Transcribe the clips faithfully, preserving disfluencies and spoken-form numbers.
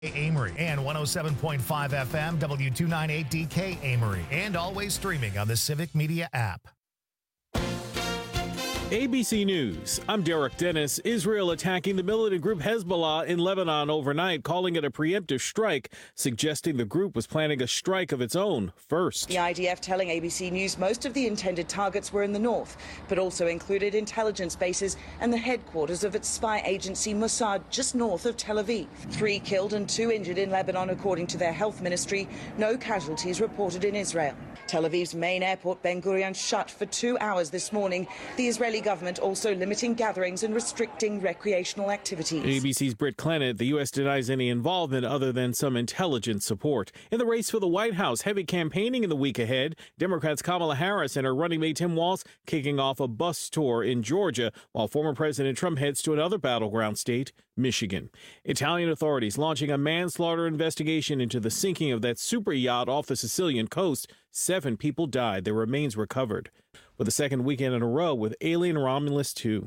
Amory and one oh seven point five F M, W two ninety-eight D K Amory, and always streaming on the Civic Media app. A B C News, I'm Derek Dennis. Israel attacking the militant group Hezbollah in Lebanon overnight, calling it a preemptive strike, suggesting the group was planning a strike of its own first. The I D F telling A B C News most of the intended targets were in the north, but also included intelligence bases and the headquarters of its spy agency Mossad just north of Tel Aviv. Three killed and two injured in Lebanon, according to their health ministry. No casualties reported in Israel. Tel Aviv's main airport, Ben Gurion, shut for two hours this morning. The Israeli government also limiting gatherings and restricting recreational activities. A B C's Britt Clennett, the U S denies any involvement other than some intelligence support. In the race for the White House, heavy campaigning in the week ahead. Democrats Kamala Harris and her running mate Tim Walz kicking off a bus tour in Georgia, while former President Trump heads to another battleground state, Michigan. Italian authorities launching a manslaughter investigation into the sinking of that super yacht off the Sicilian coast. Seven people died. Their remains recovered. For the second weekend in a row with Alien Romulus two.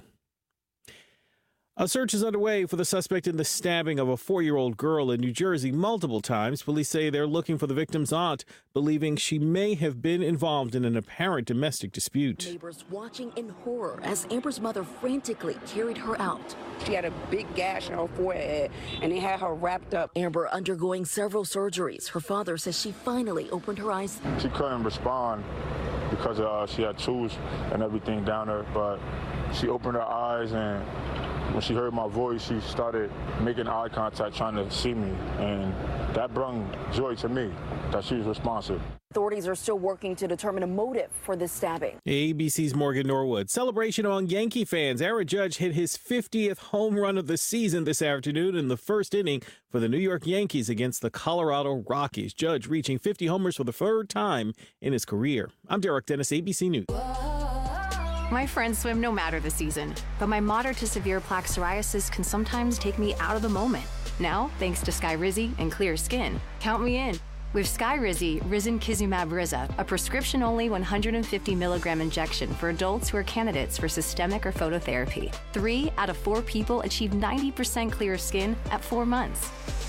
A search is underway for the suspect in the stabbing of a four-year-old girl in New Jersey multiple times. Police say they're looking for the victim's aunt, believing she may have been involved in an apparent domestic dispute. Neighbors watching in horror as Amber's mother frantically carried her out. She had a big gash on her forehead, and they had her wrapped up. Amber undergoing several surgeries. Her father says she finally opened her eyes. She couldn't respond because uh, she had tools and everything down there, but she opened her eyes, and when she heard my voice, she started making eye contact, trying to see me, and that brought joy to me that she was responsive. Authorities are still working to determine a motive for this stabbing. A B C's Morgan Norwood. Celebration among Yankee fans. Aaron Judge hit his fiftieth home run of the season this afternoon in the first inning for the New York Yankees against the Colorado Rockies. Judge reaching fifty homers for the third time in his career. I'm Derek Dennis, A B C News. My friends swim no matter the season, but my moderate to severe plaque psoriasis can sometimes take me out of the moment. Now, thanks to Skyrizi and clear skin, count me in. With Skyrizi, Risankizumab Riza, a prescription-only one hundred fifty milligram injection for adults who are candidates for systemic or phototherapy. Three out of four people achieve ninety percent clear skin at four months.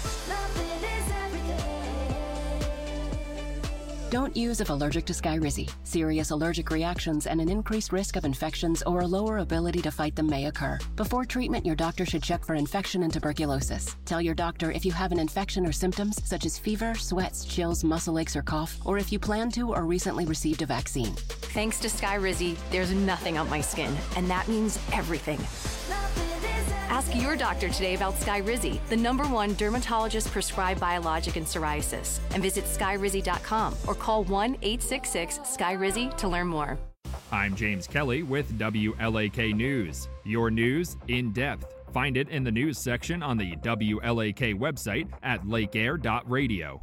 Don't use if allergic to Skyrizi. Serious allergic reactions and an increased risk of infections or a lower ability to fight them may occur. Before treatment, your doctor should check for infection and tuberculosis. Tell your doctor if you have an infection or symptoms such as fever, sweats, chills, muscle aches, or cough, or if you plan to or recently received a vaccine. Thanks to Skyrizi, there's nothing on my skin, and that means everything. Ask your doctor today about Skyrizi, the number one dermatologist-prescribed biologic in psoriasis, and visit skyrizi dot com or call one eight six six Skyrizi to learn more. I'm James Kelly with W L A K News. Your news in depth. Find it in the news section on the W L A K website at lake air dot radio.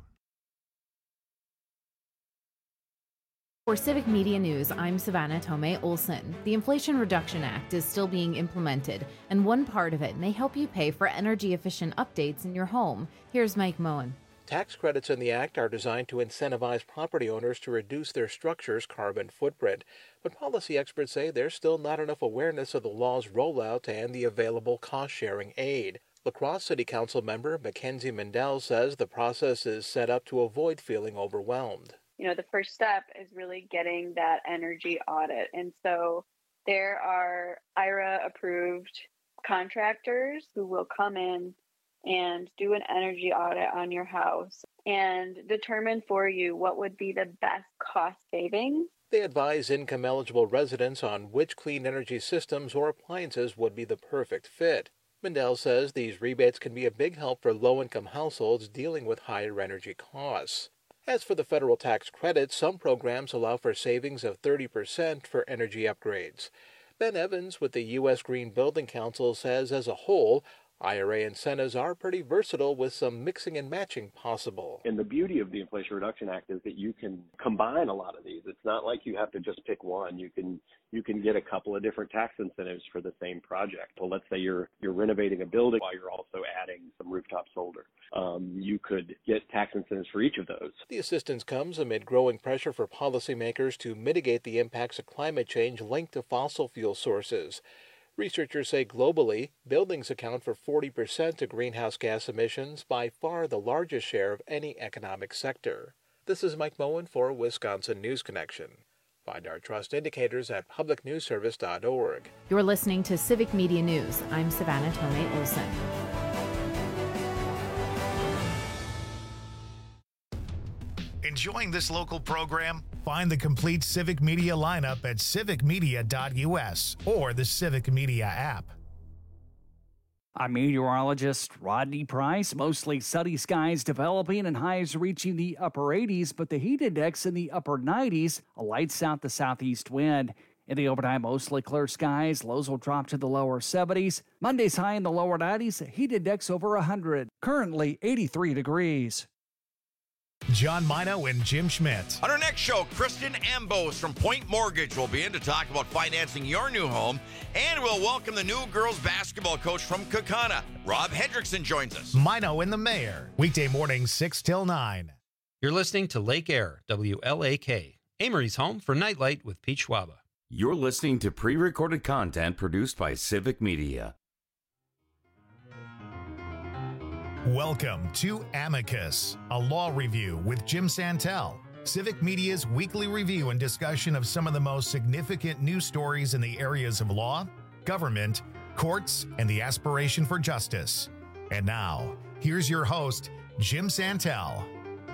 For Civic Media News, I'm Savannah Tomei Olson. The Inflation Reduction Act is still being implemented, and one part of it may help you pay for energy-efficient updates in your home. Here's Mike Moen. Tax credits in the Act are designed to incentivize property owners to reduce their structure's carbon footprint. But policy experts say there's still not enough awareness of the law's rollout and the available cost-sharing aid. La Crosse City Council member Mackenzie Mendel says the process is set up to avoid feeling overwhelmed. You know, the first step is really getting that energy audit. And so there are I R A-approved contractors who will come in and do an energy audit on your house and determine for you what would be the best cost savings. They advise income-eligible residents on which clean energy systems or appliances would be the perfect fit. Mendel says these rebates can be a big help for low-income households dealing with higher energy costs. As for the federal tax credits, some programs allow for savings of thirty percent for energy upgrades. Ben Evans with the U S Green Building Council says as a whole, I R A incentives are pretty versatile with some mixing and matching possible. And the beauty of the Inflation Reduction Act is that you can combine a lot of these. It's not like you have to just pick one. You can you can get a couple of different tax incentives for the same project. Well, let's say you're you're renovating a building while you're also adding some rooftop solar. Um, you could get tax incentives for each of those. The assistance comes amid growing pressure for policymakers to mitigate the impacts of climate change linked to fossil fuel sources. Researchers say globally, buildings account for forty percent of greenhouse gas emissions, by far the largest share of any economic sector. This is Mike Moen for Wisconsin News Connection. Find our trust indicators at public news service dot org. You're listening to Civic Media News. I'm Savannah Tomei Olson. Enjoying this local program? Find the complete Civic Media lineup at civic media dot u s or the Civic Media app. I'm meteorologist Rodney Price. Mostly sunny skies developing and highs reaching the upper eighties, but the heat index in the upper nineties, a light south to southeast wind. In the overnight, mostly clear skies. Lows will drop to the lower seventies. Monday's high in the lower nineties, heat index over one hundred. Currently eighty-three degrees. John Mino and Jim Schmidt. On our next show, Kristen Ambos from Point Mortgage will be in to talk about financing your new home, and we'll welcome the new girls basketball coach from Kaukauna. Rob Hendrickson joins us. Mino and the Mayor, weekday mornings six till nine. You're listening to Lake Air, W L A K, Amory's home for Nightlight with Pete Schwaba. You're listening to pre-recorded content produced by Civic Media. Welcome to Amicus, a law review with Jim Santel, Civic Media's weekly review and discussion of some of the most significant news stories in the areas of law, government, courts, and the aspiration for justice. And now, here's your host, Jim Santel.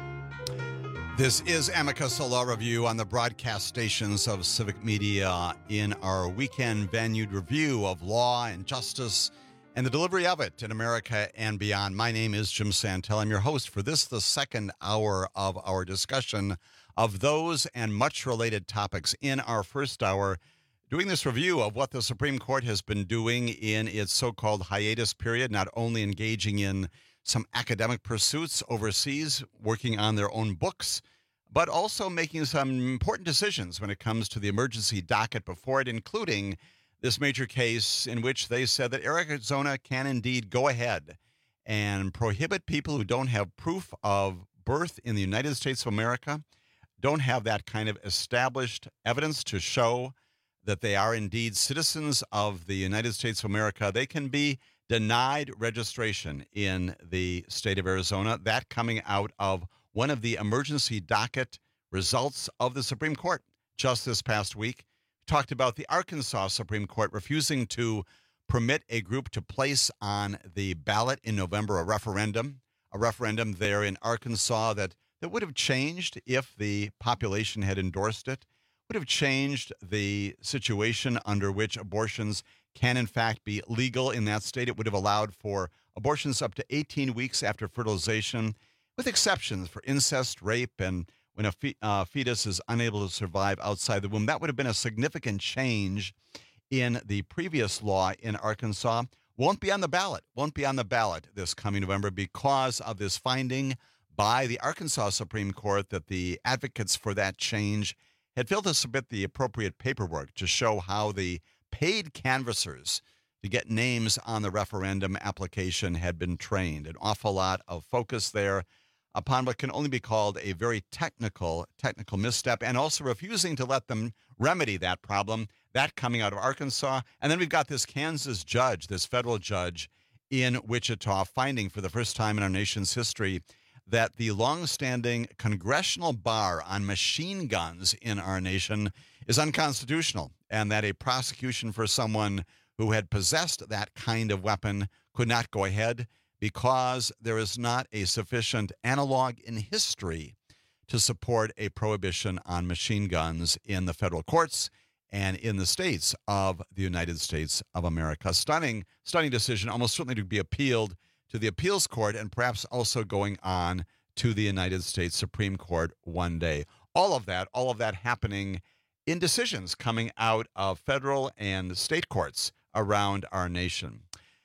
This is Amicus, a law review on the broadcast stations of Civic Media in our weekend venued review of law and justice and the delivery of it in America and beyond. My name is Jim Santel. I'm your host for this, the second hour of our discussion of those and much related topics. In our first hour, doing this review of what the Supreme Court has been doing in its so-called hiatus period, not only engaging in some academic pursuits overseas, working on their own books, but also making some important decisions when it comes to the emergency docket before it, including this major case in which they said that Arizona can indeed go ahead and prohibit people who don't have proof of birth in the United States of America, don't have that kind of established evidence to show that they are indeed citizens of the United States of America. They can be denied registration in the state of Arizona. That coming out of one of the emergency docket results of the Supreme Court just this past week. Talked about the Arkansas Supreme Court refusing to permit a group to place on the ballot in November a referendum, a referendum there in Arkansas that, that would have changed if the population had endorsed it, would have changed the situation under which abortions can in fact be legal in that state. It would have allowed for abortions up to eighteen weeks after fertilization, with exceptions for incest, rape, and when a fe- uh, fetus is unable to survive outside the womb. That would have been a significant change in the previous law in Arkansas. Won't be on the ballot, won't be on the ballot this coming November because of this finding by the Arkansas Supreme Court that the advocates for that change had failed to submit the appropriate paperwork to show how the paid canvassers to get names on the referendum application had been trained. An awful lot of focus there upon what can only be called a very technical, technical misstep, and also refusing to let them remedy that problem, that coming out of Arkansas. And then we've got this Kansas judge, this federal judge in Wichita, finding for the first time in our nation's history that the longstanding congressional bar on machine guns in our nation is unconstitutional, and that a prosecution for someone who had possessed that kind of weapon could not go ahead, because there is not a sufficient analog in history to support a prohibition on machine guns in the federal courts and in the states of the United States of America. Stunning, stunning decision, almost certainly to be appealed to the appeals court and perhaps also going on to the United States Supreme Court one day. All of that, all of that happening in decisions coming out of federal and state courts around our nation.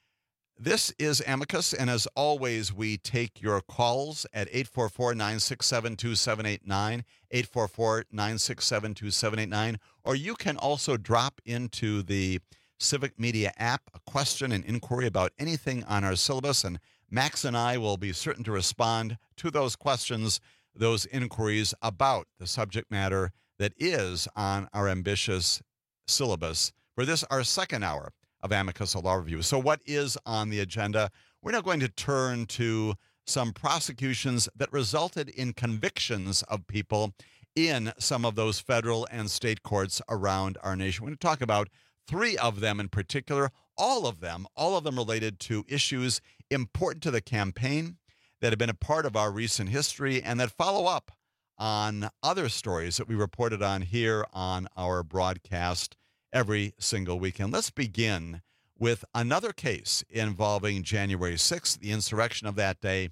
This is Amicus, and as always, we take your calls at eight four four, nine six seven, two seven eight nine, eight four four, nine six seven, two seven eight nine, or you can also drop into the Civic Media app a question and inquiry about anything on our syllabus, and Max and I will be certain to respond to those questions, those inquiries about the subject matter that is on our ambitious syllabus for this, our second hour of Amicus Law Review. So what is on the agenda? We're now going to turn to some prosecutions that resulted in convictions of people in some of those federal and state courts around our nation. We're going to talk about three of them in particular, all of them, all of them related to issues important to the campaign that have been a part of our recent history and that follow up on other stories that we reported on here on our broadcast every single weekend. Let's begin with another case involving January sixth, the insurrection of that day.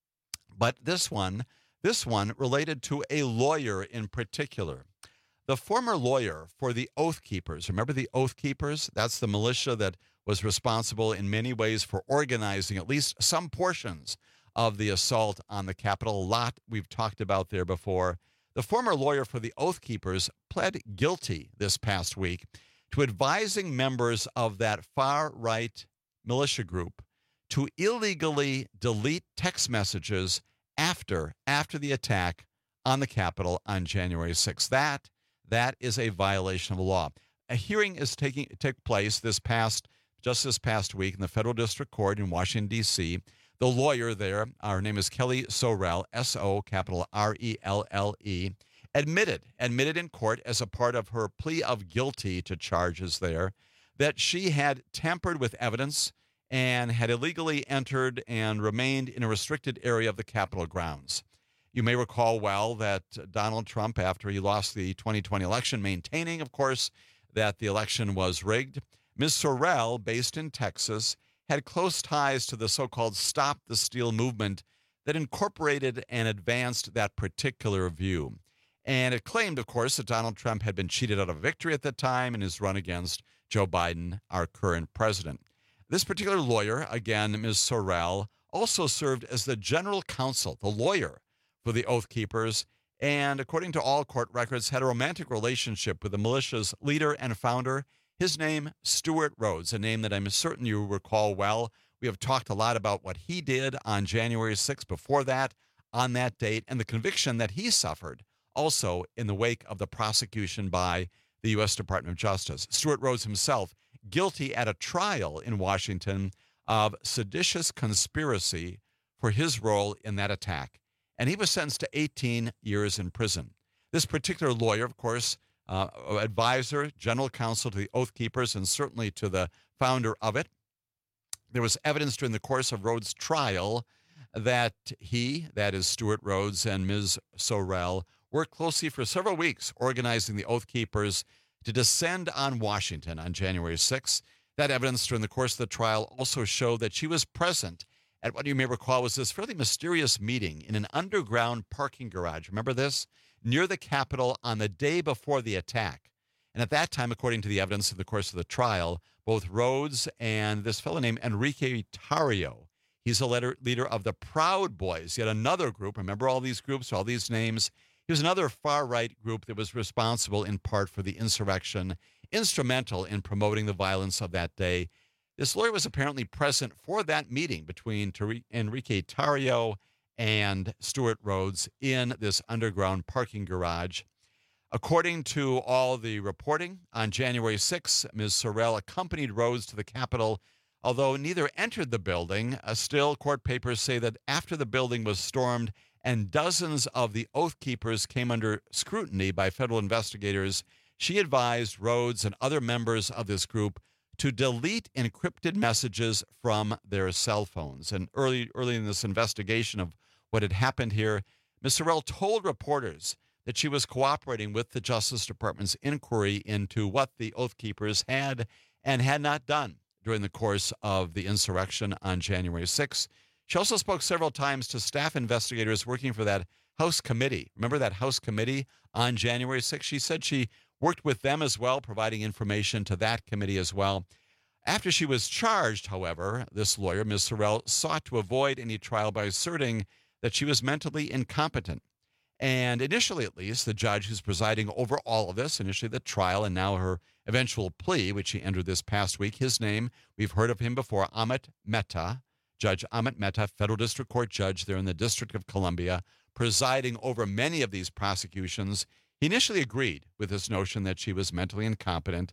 But this one, this one related to a lawyer in particular. The former lawyer for the Oath Keepers. Remember the Oath Keepers? That's the militia that was responsible in many ways for organizing at least some portions of the assault on the Capitol. A lot we've talked about there before. The former lawyer for the Oath Keepers pled guilty this past week to advising members of that far-right militia group to illegally delete text messages after after the attack on the Capitol on January sixth. That that is a violation of the law. A hearing is taking took place this past just this past week in the Federal District Court in Washington, D C The lawyer there, her name is Kelly Sorrell, S O capital R E L L E, admitted, admitted in court as a part of her plea of guilty to charges there that she had tampered with evidence and had illegally entered and remained in a restricted area of the Capitol grounds. You may recall well that Donald Trump, after he lost the twenty twenty election, maintaining, of course, that the election was rigged, Miz Sorrell, based in Texas, had close ties to the so-called Stop the Steal movement that incorporated and advanced that particular view. And it claimed, of course, that Donald Trump had been cheated out of victory at the time in his run against Joe Biden, our current president. This particular lawyer, again, Miz Sorrell, also served as the general counsel, the lawyer for the Oath Keepers, and according to all court records, had a romantic relationship with the militia's leader and founder. His name, Stewart Rhodes, a name that I'm certain you recall well. We have talked a lot about what he did on January sixth before that, on that date, and the conviction that he suffered also in the wake of the prosecution by the U S Department of Justice. Stewart Rhodes himself guilty at a trial in Washington of seditious conspiracy for his role in that attack. And he was sentenced to eighteen years in prison. This particular lawyer, of course, uh, advisor, general counsel to the Oath Keepers, and certainly to the founder of it. There was evidence during the course of Rhodes' trial that he, that is Stewart Rhodes and Miz Sorrell, worked closely for several weeks organizing the Oath Keepers to descend on Washington on January sixth. That evidence during the course of the trial also showed that she was present at what you may recall was this fairly mysterious meeting in an underground parking garage. Remember this? Near the Capitol on the day before the attack. And at that time, according to the evidence in the course of the trial, both Rhodes and this fellow named Enrique Tarrio, he's a leader, leader of the Proud Boys, yet another group. Remember all these groups, all these names? He was another far-right group that was responsible in part for the insurrection, instrumental in promoting the violence of that day. This lawyer was apparently present for that meeting between Enrique Tarrio and Stewart Rhodes in this underground parking garage. According to all the reporting, on January sixth, Miz Sorrell accompanied Rhodes to the Capitol, although neither entered the building. Uh, still, court papers say that after the building was stormed and dozens of the Oath Keepers came under scrutiny by federal investigators, she advised Rhodes and other members of this group to delete encrypted messages from their cell phones. And early, early in this investigation of what had happened here, Miz Sorrell told reporters that she was cooperating with the Justice Department's inquiry into what the Oath Keepers had and had not done during the course of the insurrection on January sixth. She also spoke several times to staff investigators working for that House committee. Remember that House committee on January sixth? She said she worked with them as well, providing information to that committee as well. After she was charged, however, this lawyer, Miz Sorrell, sought to avoid any trial by asserting that she was mentally incompetent. And initially, at least, the judge who's presiding over all of this, initially the trial and now her eventual plea, which she entered this past week, his name, we've heard of him before, Amit Mehta, Judge Amit Mehta, federal district court judge there in the District of Columbia, presiding over many of these prosecutions. He initially agreed with this notion that she was mentally incompetent,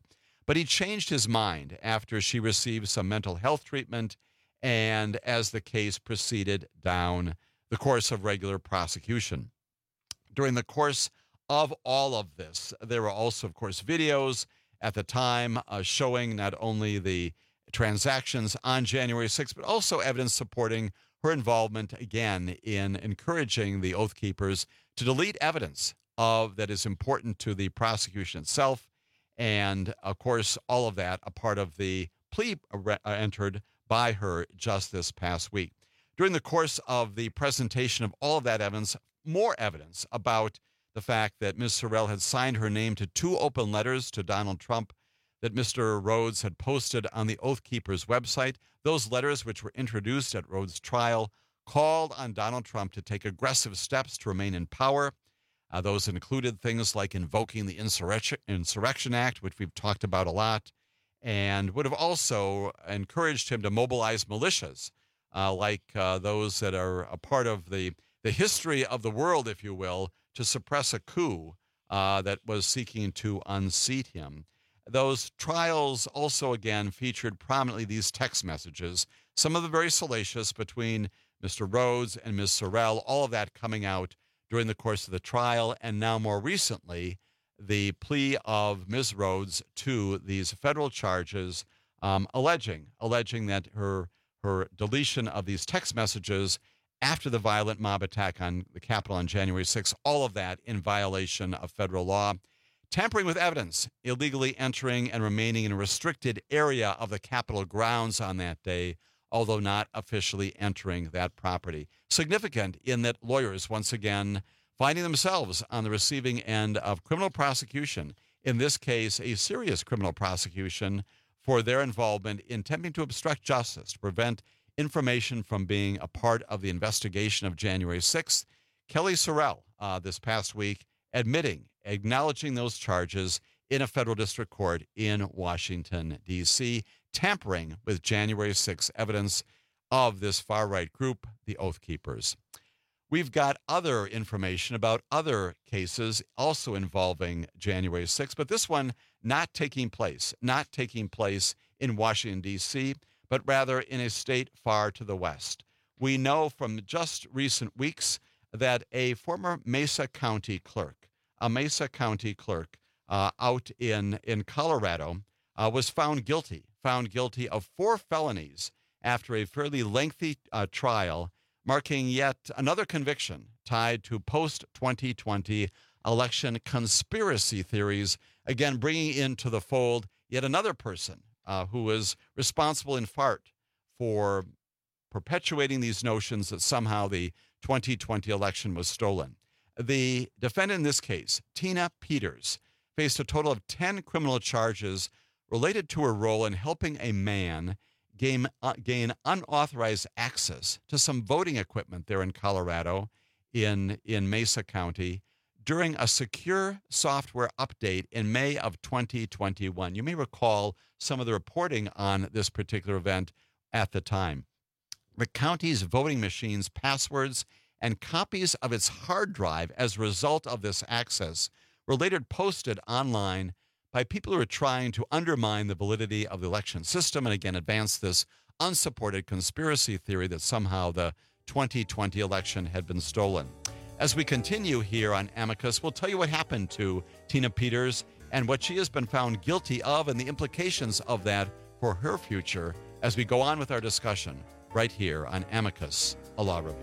But he changed his mind after she received some mental health treatment and as the case proceeded down the course of regular prosecution. During the course of all of this, there were also, of course, videos at the time uh, showing not only the transactions on January sixth, but also evidence supporting her involvement, again, in encouraging the Oath Keepers to delete evidence of that is important to the prosecution itself. And, of course, all of that a part of the plea uh, entered by her just this past week. During the course of the presentation of all of that evidence, more evidence about the fact that Miz Sorrell had signed her name to two open letters to Donald Trump that Mister Rhodes had posted on the Oath Keepers website. Those letters, which were introduced at Rhodes' trial, called on Donald Trump to take aggressive steps to remain in power. Uh, those included things like invoking the Insurrection, Insurrection Act, which we've talked about a lot, and would have also encouraged him to mobilize militias, uh, like uh, those that are a part of the, the history of the world, if you will, to suppress a coup uh, that was seeking to unseat him. Those trials also, again, featured prominently these text messages, some of them very salacious between Mister Rhodes and Miz Sorrell, all of that coming out during the course of the trial, and now more recently, the plea of Miz Rhodes to these federal charges, um, alleging alleging that her her deletion of these text messages after the violent mob attack on the Capitol on January sixth, all of that in violation of federal law. Tampering with evidence, illegally entering and remaining in a restricted area of the Capitol grounds on that day, although not officially entering that property. Significant in that lawyers, once again, finding themselves on the receiving end of criminal prosecution, in this case, a serious criminal prosecution for their involvement in attempting to obstruct justice, to prevent information from being a part of the investigation of January sixth. Kelly Sorrell, uh, this past week, admitting, acknowledging those charges in a federal district court in Washington, D C, tampering with January sixth evidence of this far-right group, the Oath Keepers. We've got other information about other cases also involving January sixth, but this one not taking place, not taking place in Washington, D C, but rather in a state far to the west. We know from just recent weeks that a former Mesa County clerk, a Mesa County clerk uh, out in, in Colorado, uh, was found guilty, found guilty of four felonies after a fairly lengthy uh, trial, marking yet another conviction tied to post twenty twenty election conspiracy theories, again bringing into the fold yet another person uh, who was responsible in part for perpetuating these notions that somehow the twenty twenty election was stolen. The defendant in this case, Tina Peters, faced a total of ten criminal charges related to her role in helping a man gain, uh, gain unauthorized access to some voting equipment there in Colorado, in, in Mesa County, during a secure software update in May of twenty twenty-one. You may recall some of the reporting on this particular event at the time. The county's voting machines' passwords and copies of its hard drive as a result of this access were later posted online by people who are trying to undermine the validity of the election system and, again, advance this unsupported conspiracy theory that somehow the twenty twenty election had been stolen. As we continue here on Amicus, we'll tell you what happened to Tina Peters and what she has been found guilty of and the implications of that for her future as we go on with our discussion right here on Amicus, a law review.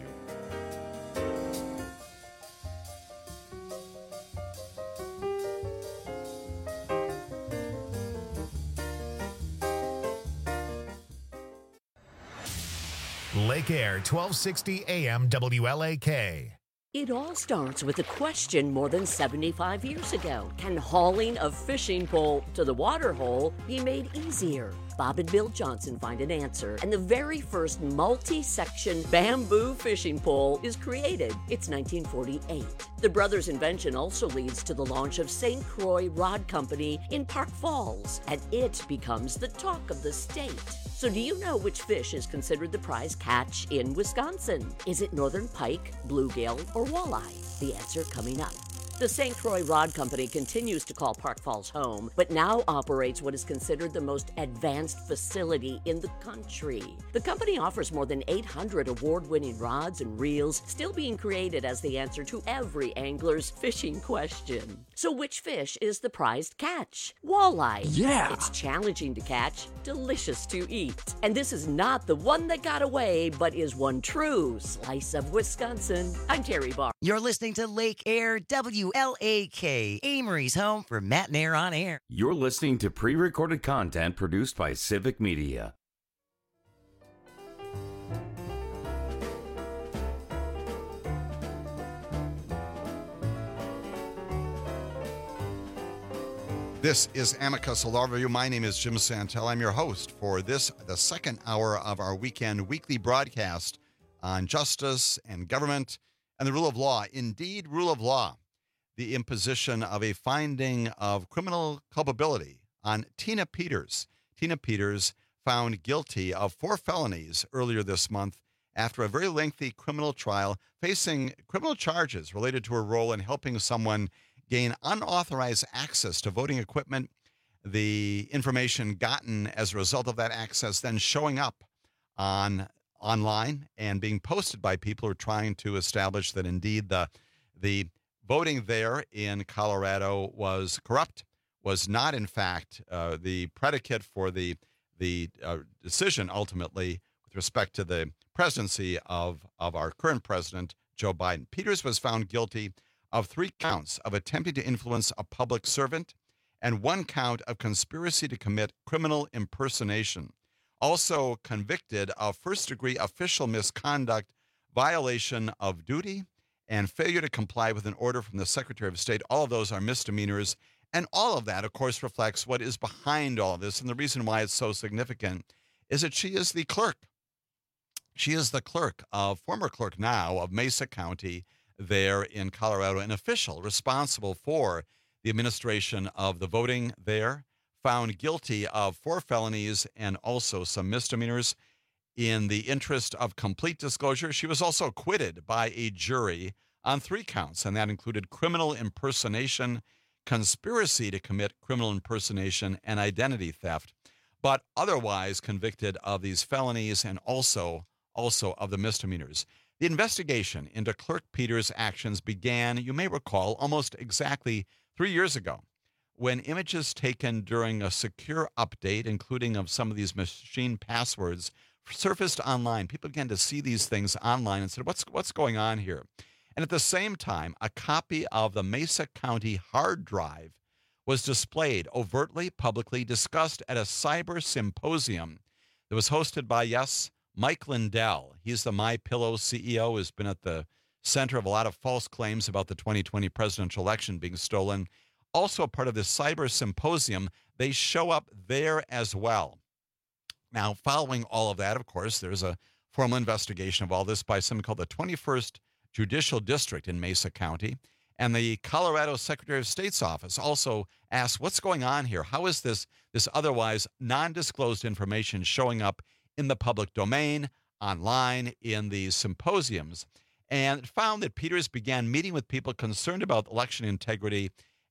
Lake Air, twelve sixty A M W L A K. It all starts with a question more than seventy-five years ago. Can hauling a fishing pole to the water hole be made easier? Bob and Bill Johnson find an answer, and the very first multi-section bamboo fishing pole is created. It's nineteen forty-eight. The brothers' invention also leads to the launch of Saint Croix Rod Company in Park Falls, and it becomes the talk of the state. So do you know which fish is considered the prize catch in Wisconsin? Is it northern pike, bluegill, or walleye? The answer coming up. The Saint Croix Rod Company continues to call Park Falls home, but now operates what is considered the most advanced facility in the country. The company offers more than eight hundred award-winning rods and reels, still being created as the answer to every angler's fishing question. So which fish is the prized catch? Walleye. Yeah. It's challenging to catch, delicious to eat. And this is not the one that got away, but is one true slice of Wisconsin. I'm Terry Barr. You're listening to Lake Air W L A K, Amory's home for Matt and Air on Air. You're listening to pre-recorded content produced by Civic Media. This is Amicus, a law review. My name is Jim Santel. I'm your host for this, the second hour of our weekend weekly broadcast on justice and government and the rule of law. Indeed, rule of law. The imposition of a finding of criminal culpability on Tina Peters. Tina Peters found guilty of four felonies earlier this month after a very lengthy criminal trial, facing criminal charges related to her role in helping someone gain unauthorized access to voting equipment, the information gotten as a result of that access then showing up on online and being posted by people who are trying to establish that indeed the the voting there in Colorado was corrupt, was not in fact uh, the predicate for the the uh, decision ultimately with respect to the presidency of of our current president, Joe Biden. Peters was found guilty of three counts of attempting to influence a public servant and one count of conspiracy to commit criminal impersonation. Also convicted of first-degree official misconduct, violation of duty, and failure to comply with an order from the Secretary of State. All of those are misdemeanors. And all of that, of course, reflects what is behind all of this. And the reason why it's so significant is that she is the clerk. She is the clerk of, former clerk now, of Mesa County there in Colorado, an official responsible for the administration of the voting there, found guilty of four felonies and also some misdemeanors. In the interest of complete disclosure, she was also acquitted by a jury on three counts, and that included criminal impersonation, conspiracy to commit criminal impersonation, and identity theft, but otherwise convicted of these felonies and also, also of the misdemeanors. The investigation into Clerk Peters' actions began, you may recall, almost exactly three years ago, when images taken during a secure update, including of some of these machine passwords, surfaced online. People began to see these things online and said, what's, what's going on here? And at the same time, a copy of the Mesa County hard drive was displayed overtly, publicly, discussed at a cyber symposium that was hosted by, yes, Mike Lindell. He's the MyPillow C E O, has been at the center of a lot of false claims about the twenty twenty presidential election being stolen. Also a part of this cyber symposium, they show up there as well. Now, following all of that, of course, there's a formal investigation of all this by something called the twenty-first Judicial District in Mesa County. And the Colorado Secretary of State's office also asked, what's going on here? How is this, this otherwise non-disclosed information showing up in the public domain, online, in these symposiums? And found that Peters began meeting with people concerned about election integrity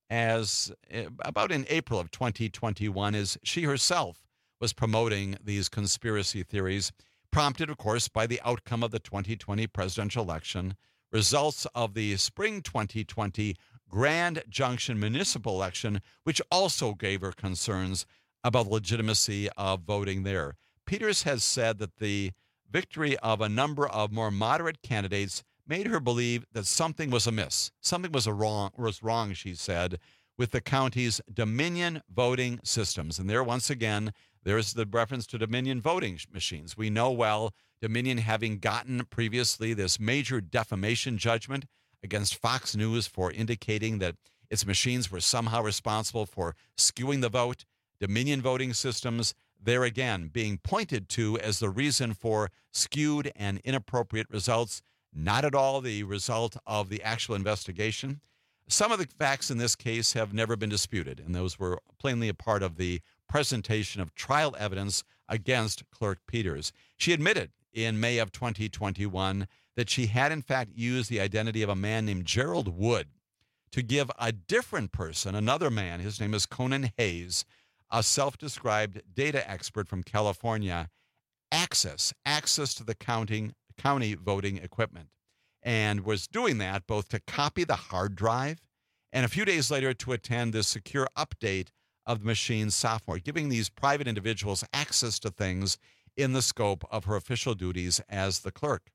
as about in April of twenty twenty-one, as she herself was promoting these conspiracy theories, prompted, of course, by the outcome of the twenty twenty presidential election, results of the spring twenty twenty Grand Junction municipal election, which also gave her concerns about the legitimacy of voting there. Peters has said that the victory of a number of more moderate candidates made her believe that something was amiss. Something was, a wrong, was wrong, she said, with the county's Dominion voting systems. And there, once again, there's the reference to Dominion voting machines. We know well Dominion having gotten previously this major defamation judgment against Fox News for indicating that its machines were somehow responsible for skewing the vote. Dominion voting systems, there again, being pointed to as the reason for skewed and inappropriate results. Not at all the result of the actual investigation. Some of the facts in this case have never been disputed, and those were plainly a part of the presentation of trial evidence against Clerk Peters. She admitted in May of twenty twenty-one that she had in fact used the identity of a man named Gerald Wood to give a different person, another man, his name is Conan Hayes, a self-described data expert from California, access, access to the counting, county voting equipment, and was doing that both to copy the hard drive and a few days later to attend the secure update of the machine's software, giving these private individuals access to things in the scope of her official duties as the clerk.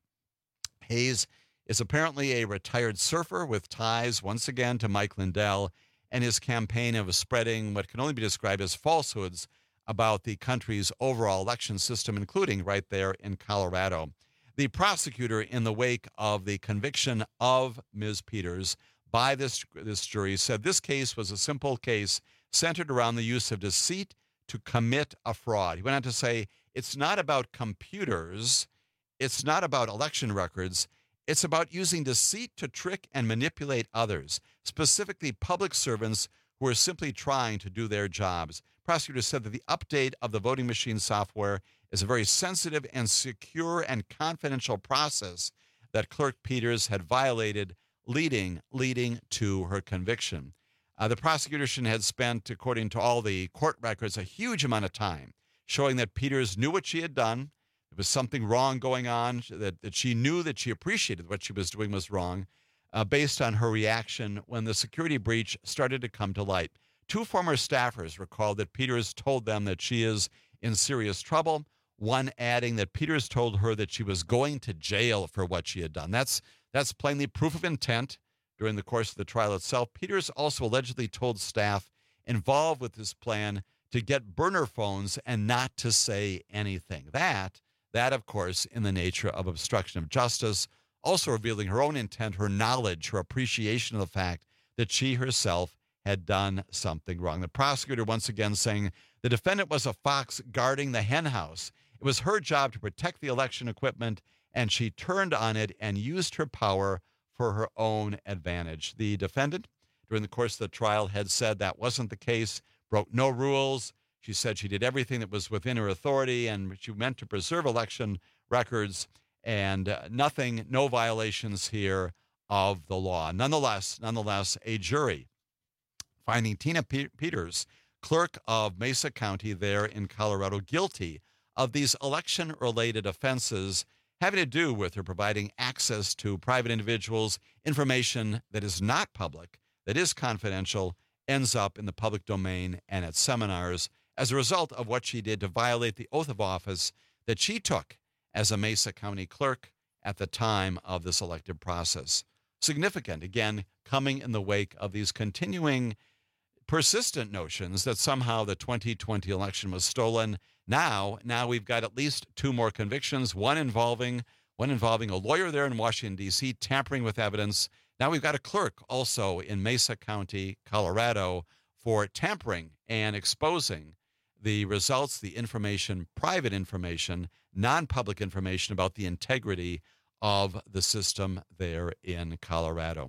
Hayes is apparently a retired surfer with ties, once again, to Mike Lindell and his campaign of spreading what can only be described as falsehoods about the country's overall election system, including right there in Colorado. The prosecutor, in the wake of the conviction of Miz Peters by this, this jury, said this case was a simple case centered around the use of deceit to commit a fraud. He went on to say, it's not about computers, it's not about election records, it's about using deceit to trick and manipulate others, specifically public servants who are simply trying to do their jobs. Prosecutors said that the update of the voting machine software is a very sensitive and secure and confidential process that Clerk Peters had violated, leading, leading to her conviction. Uh, the prosecution had spent, according to all the court records, a huge amount of time showing that Peters knew what she had done. There was something wrong going on, that, that she knew that she appreciated what she was doing was wrong, uh, based on her reaction when the security breach started to come to light. Two former staffers recalled that Peters told them that she is in serious trouble, one adding that Peters told her that she was going to jail for what she had done. That's, that's plainly proof of intent. During the course of the trial itself, Peters also allegedly told staff involved with this plan to get burner phones and not to say anything. That, that of course, in the nature of obstruction of justice, also revealing her own intent, her knowledge, her appreciation of the fact that she herself had done something wrong. The prosecutor once again saying the defendant was a fox guarding the hen house. It was her job to protect the election equipment, and she turned on it and used her power for her own advantage. The defendant, during the course of the trial, had said that wasn't the case, broke no rules. She said she did everything that was within her authority, and she meant to preserve election records, and uh, nothing, no violations here of the law. Nonetheless, nonetheless, a jury finding Tina P- Peters, clerk of Mesa County there in Colorado, guilty of these election-related offenses having to do with her providing access to private individuals, information that is not public, that is confidential, ends up in the public domain and at seminars as a result of what she did to violate the oath of office that she took as a Mesa County clerk at the time of this elective process. Significant, again, coming in the wake of these continuing persistent notions that somehow the twenty twenty election was stolen. Now, now we've got at least two more convictions, one involving one involving a lawyer there in Washington, D C, tampering with evidence. Now we've got a clerk also in Mesa County, Colorado, for tampering and exposing the results, the information, private information, non-public information about the integrity of the system there in Colorado.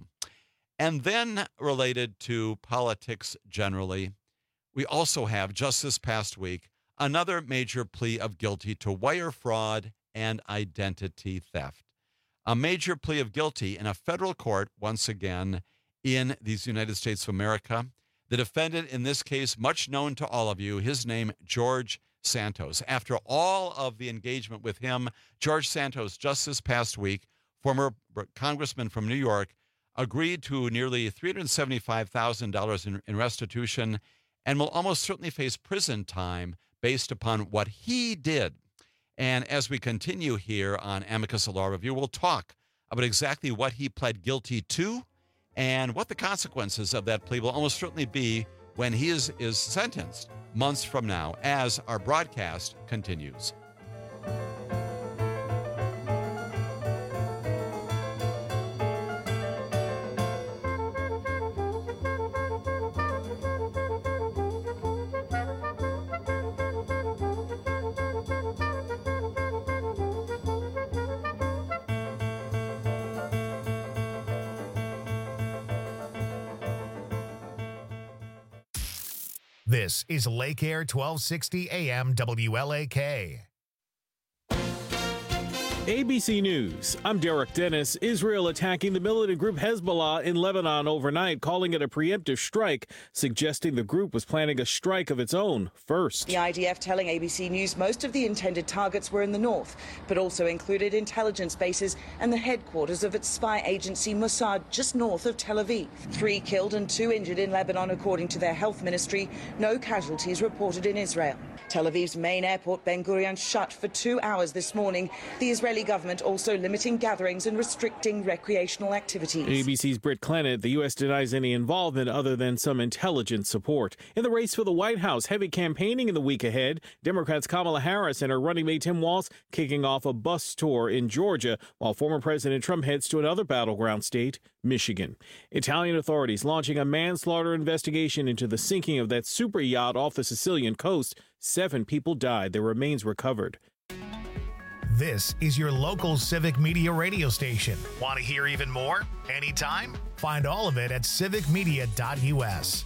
And then related to politics generally, we also have, just this past week, another major plea of guilty to wire fraud and identity theft. A major plea of guilty in a federal court, once again, in these United States of America. The defendant in this case, much known to all of you, his name, George Santos. After all of the engagement with him, George Santos, just this past week, former congressman from New York, agreed to nearly three hundred seventy-five thousand dollars in, in restitution and will almost certainly face prison time based upon what he did. And as we continue here on Amicus Law Review, we'll talk about exactly what he pled guilty to and what the consequences of that plea will almost certainly be when he is, is sentenced months from now as our broadcast continues. This is Lake Air twelve sixty A M W L A K. A B C News, I'm Derek Dennis. Israel attacking the militant group Hezbollah in Lebanon overnight, calling it a preemptive strike, suggesting the group was planning a strike of its own first. The I D F telling A B C News most of the intended targets were in the north, but also included intelligence bases and the headquarters of its spy agency Mossad just north of Tel Aviv. Three killed and two injured in Lebanon, according to their health ministry. No casualties reported in Israel. Tel Aviv's main airport, Ben Gurion, shut for two hours this morning. The Israeli government also limiting gatherings and restricting recreational activities. A B C's Britt Clennett, the U S denies any involvement other than some intelligence support. In the race for the White House, heavy campaigning in the week ahead. Democrats Kamala Harris and her running mate Tim Walz kicking off a bus tour in Georgia, while former President Trump heads to another battleground state, Michigan. Italian authorities launching a manslaughter investigation into the sinking of that super yacht off the Sicilian coast. Seven people died. Their remains recovered. This is your local Civic Media radio station. Want to hear even more? Anytime? Find all of it at civic media dot U S.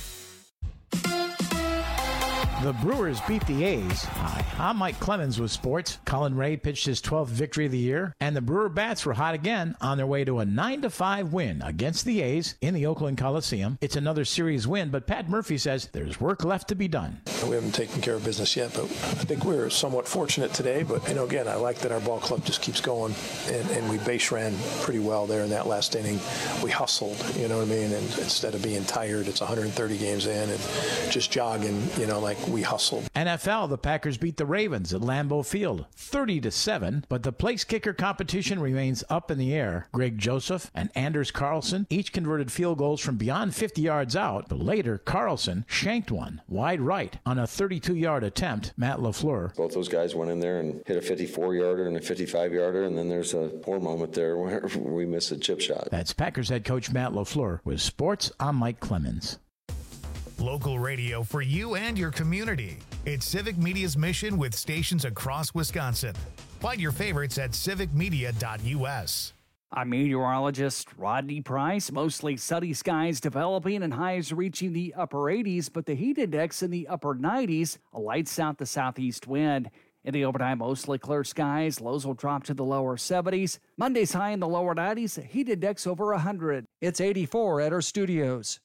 The Brewers beat the A's. Hi, I'm Mike Clemens with sports. Colin Ray pitched his twelfth victory of the year, and the Brewer bats were hot again on their way to a nine to five win against the A's in the Oakland Coliseum. It's another series win, but Pat Murphy says there's work left to be done. We haven't taken care of business yet, but I think we were somewhat fortunate today. But, you know, again, I like that our ball club just keeps going, and, and we base ran pretty well there in that last inning. We hustled, you know what I mean? And instead of being tired, it's one hundred thirty games in and just jogging, you know, like we hustled. N F L, the Packers beat the Ravens at Lambeau Field thirty to seven, but the place kicker competition remains up in the air. Greg Joseph and Anders Carlson each converted field goals from beyond fifty yards out, but later Carlson shanked one wide right on a thirty-two yard attempt. Matt LaFleur. Both those guys went in there and hit a fifty-four yarder and a fifty-five yarder, and then there's a poor moment there where we miss a chip shot. That's Packers head coach Matt LaFleur. With sports, I'm Mike Clemens. Local radio for you and your community. It's Civic Media's mission with stations across Wisconsin. Find your favorites at civic media dot U S. I'm meteorologist Rodney Price. Mostly sunny skies developing and highs reaching the upper eighties, but the heat index in the upper nineties, a light south to southeast wind. In the overnight, mostly clear skies. Lows will drop to the lower seventies. Monday's high in the lower nineties, heat index over one hundred. It's eighty-four at our studios.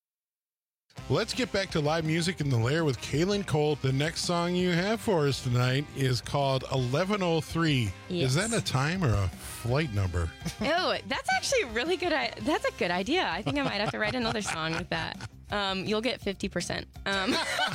Let's get back to live music in the Lair with Kaylin Cole. The next song you have for us tonight is called eleven oh three. Yes. Is that a time or a flight number? Oh, that's actually a really good. That's a good idea. I think I might have to write another song with that. Um, you'll get fifty percent. Um.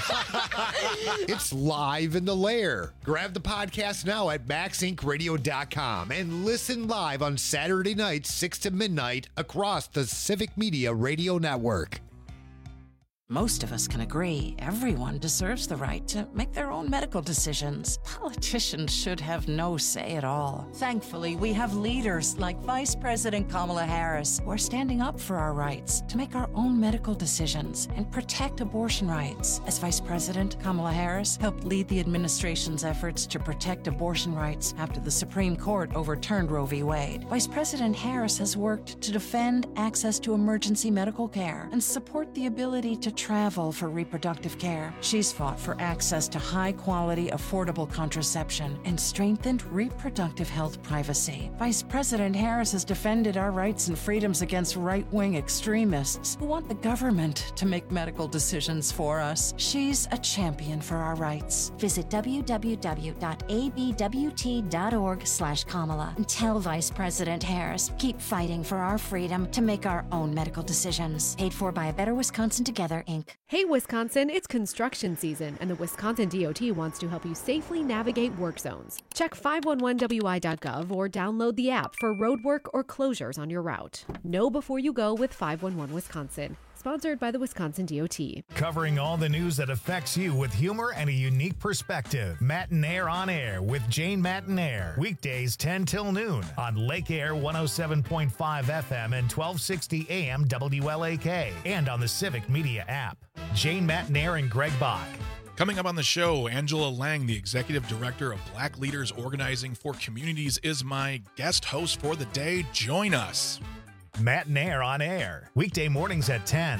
It's live in the Lair. Grab the podcast now at max inc radio dot com and listen live on Saturday nights, six to midnight, across the Civic Media Radio Network. Most of us can agree everyone deserves the right to make their own medical decisions. Politicians should have no say at all. Thankfully, we have leaders like Vice President Kamala Harris who are standing up for our rights to make our own medical decisions and protect abortion rights. As Vice President, Kamala Harris helped lead the administration's efforts to protect abortion rights after the Supreme Court overturned Roe v. Wade. Vice President Harris has worked to defend access to emergency medical care and support the ability to travel for reproductive care. She's fought for access to high-quality, affordable contraception and strengthened reproductive health privacy. Vice President Harris has defended our rights and freedoms against right-wing extremists who want the government to make medical decisions for us. She's a champion for our rights. Visit w w w dot a b w t dot org slash Kamala and tell Vice President Harris, keep fighting for our freedom to make our own medical decisions. Paid for by A Better Wisconsin Together, Incorporated. Hey Wisconsin, it's construction season and the Wisconsin D O T wants to help you safely navigate work zones. Check five one one w i dot gov or download the app for road work or closures on your route. Know before you go with five one one Wisconsin. Sponsored by the Wisconsin D O T. Covering all the news that affects you with humor and a unique perspective. Mattinaire on Air with Jane Mattinaire. Weekdays ten till noon on Lake Air one oh seven point five F M and twelve sixty A M W L A K and on the Civic Media app. Jane Mattinaire and Greg Bach. Coming up on the show, Angela Lang, the Executive Director of Black Leaders Organizing for Communities, is my guest host for the day. Join us. Mattinaire on Air, weekday mornings at ten.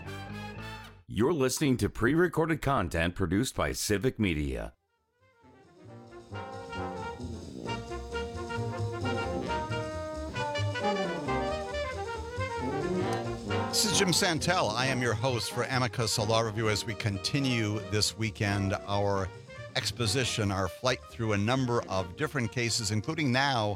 You're listening to pre-recorded content produced by Civic Media. This is Jim Santel. I am your host for Amicus, a law review, as we continue this weekend our exposition, our flight through a number of different cases, including now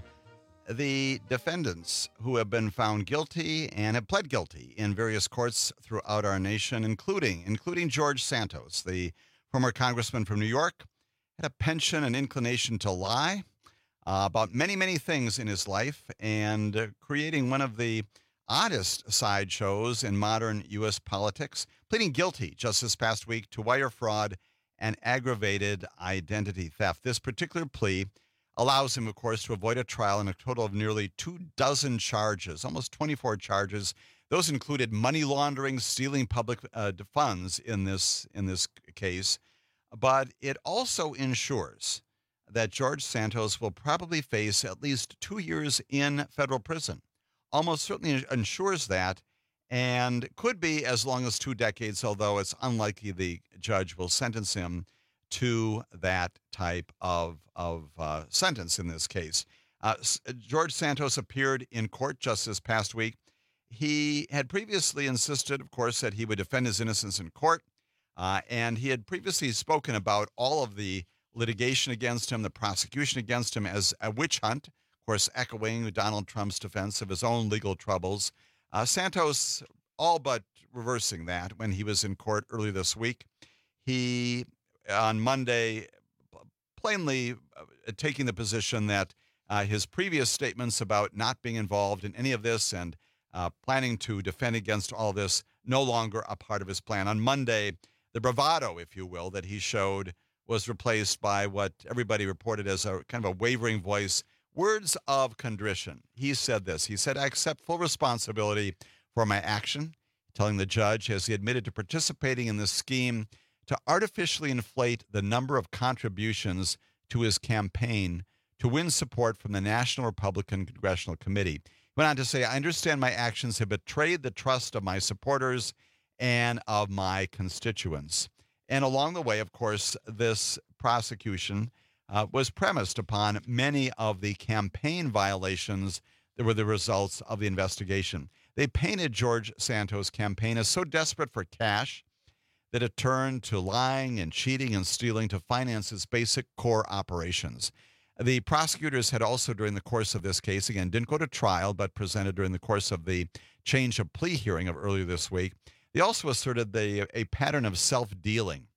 the defendants who have been found guilty and have pled guilty in various courts throughout our nation, including including George Santos, the former congressman from New York, had a penchant and inclination to lie uh, about many, many things in his life, and uh, creating one of the oddest sideshows in modern U S politics, pleading guilty just this past week to wire fraud and aggravated identity theft. This particular plea allows him, of course, to avoid a trial in a total of nearly two dozen charges, almost twenty-four charges. Those included money laundering, stealing public uh, funds in this in this case. But it also ensures that George Santos will probably face at least two years in federal prison. Almost certainly ensures that, and could be as long as two decades, although it's unlikely the judge will sentence him to that type of, of uh, sentence in this case. Uh, George Santos appeared in court just this past week. He had previously insisted, of course, that he would defend his innocence in court, uh, and he had previously spoken about all of the litigation against him, the prosecution against him, as a witch hunt, of course, echoing Donald Trump's defense of his own legal troubles. Uh, Santos all but reversing that when he was in court early this week. He, on Monday, plainly uh, taking the position that uh, his previous statements about not being involved in any of this and uh, planning to defend against all this, no longer a part of his plan. On Monday, the bravado, if you will, that he showed was replaced by what everybody reported as a kind of a wavering voice, words of contrition. He said this. He said, "I accept full responsibility for my action," telling the judge as he admitted to participating in this scheme to artificially inflate the number of contributions to his campaign to win support from the National Republican Congressional Committee. He went on to say, "I understand my actions have betrayed the trust of my supporters and of my constituents." And along the way, of course, this prosecution uh, was premised upon many of the campaign violations that were the results of the investigation. They painted George Santos' campaign as so desperate for cash that it turned to lying and cheating and stealing to finance its basic core operations. The prosecutors had also, during the course of this case, again, didn't go to trial, but presented during the course of the change of plea hearing of earlier this week. They also asserted the, a pattern of self-dealing.